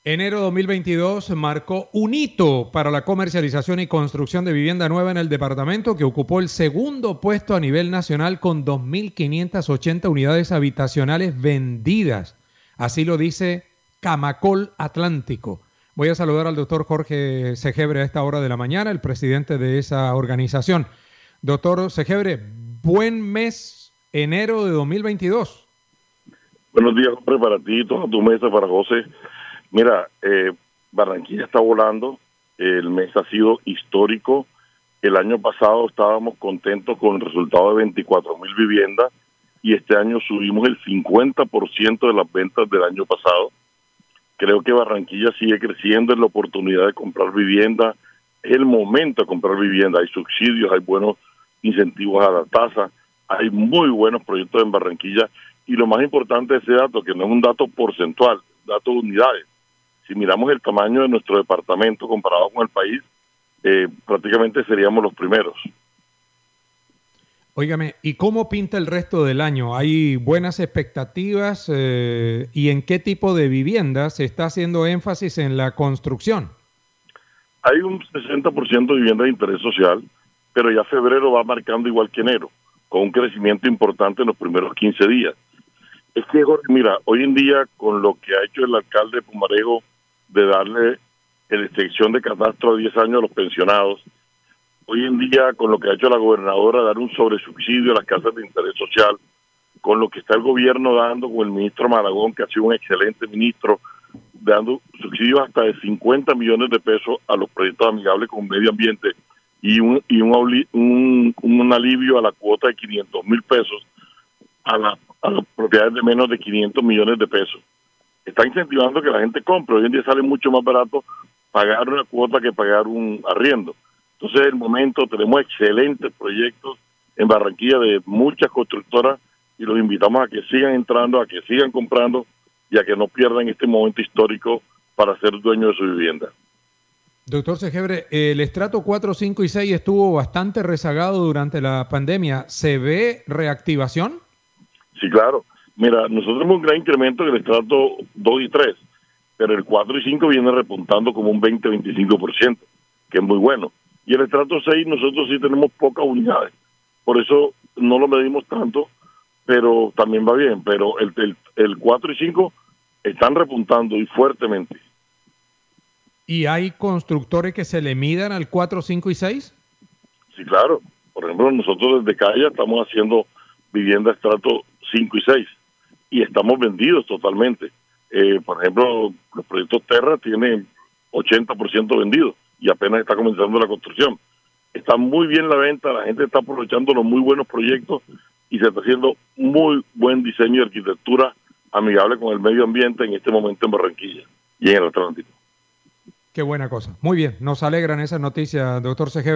Enero 2022 marcó un hito para la comercialización y construcción de vivienda nueva en el departamento, que ocupó el segundo puesto a nivel nacional con 2.580 unidades habitacionales vendidas. Así lo dice Camacol Atlántico. Voy a saludar al doctor Jorge Segebre a esta hora de la mañana, el presidente de esa organización. Doctor Segebre, buen mes, enero de 2022. Buenos días, hombre, para ti, toda tu mesa, para José. Mira, Barranquilla está volando, el mes ha sido histórico. El año pasado estábamos contentos con el resultado de 24.000 viviendas y este año subimos el 50% de las ventas del año pasado. Creo que Barranquilla sigue creciendo en la oportunidad de comprar vivienda. Es el momento de comprar vivienda. Hay subsidios, hay buenos incentivos a la tasa, hay muy buenos proyectos en Barranquilla. Y lo más importante de ese dato, que no es un dato porcentual, dato de unidades. Si miramos el tamaño de nuestro departamento comparado con el país, prácticamente seríamos los primeros. Óigame, ¿y cómo pinta el resto del año? ¿Hay buenas expectativas y en qué tipo de viviendas se está haciendo énfasis en la construcción? Hay un 60% de vivienda de interés social, pero ya febrero va marcando igual que enero, con un crecimiento importante en los primeros 15 días. Es que, Jorge, mira, hoy en día con lo que ha hecho el alcalde de Pumarejo de darle la extensión de catastro a 10 años a los pensionados, hoy en día con lo que ha hecho la gobernadora dar un sobresubsidio a las casas de interés social, con lo que está el gobierno dando con el ministro Malagón, que ha sido un excelente ministro, dando subsidios hasta de 50 millones de pesos a los proyectos amigables con el medio ambiente y un alivio a la cuota de 500.000 pesos a las propiedades de menos de 500 millones de pesos. Está incentivando que la gente compre. Hoy en día sale mucho más barato pagar una cuota que pagar un arriendo. Entonces, en el momento tenemos excelentes proyectos en Barranquilla de muchas constructoras y los invitamos a que sigan entrando, a que sigan comprando y a que no pierdan este momento histórico para ser dueños de su vivienda. Doctor Segebre, el estrato 4, 5 y 6 estuvo bastante rezagado durante la pandemia. ¿Se ve reactivación? Sí, claro. Mira, nosotros tenemos un gran incremento en el estrato 2 y 3, pero el 4 y 5 viene repuntando como un 20-25%, que es muy bueno. Y el estrato 6 nosotros sí tenemos pocas unidades, por eso no lo medimos tanto, pero también va bien. Pero el 4 y 5 están repuntando y fuertemente. ¿Y hay constructores que se le midan al 4, 5 y 6? Sí, claro. Por ejemplo, nosotros desde Calla estamos haciendo vivienda estrato 5 y 6 y estamos vendidos totalmente. Por ejemplo, los proyectos Terra tienen 80% vendidos y apenas está comenzando la construcción. Está muy bien la venta, la gente está aprovechando los muy buenos proyectos y se está haciendo muy buen diseño de arquitectura amigable con el medio ambiente en este momento en Barranquilla y en el Atlántico. Qué buena cosa. Muy bien, nos alegran esas noticias, doctor Segebre.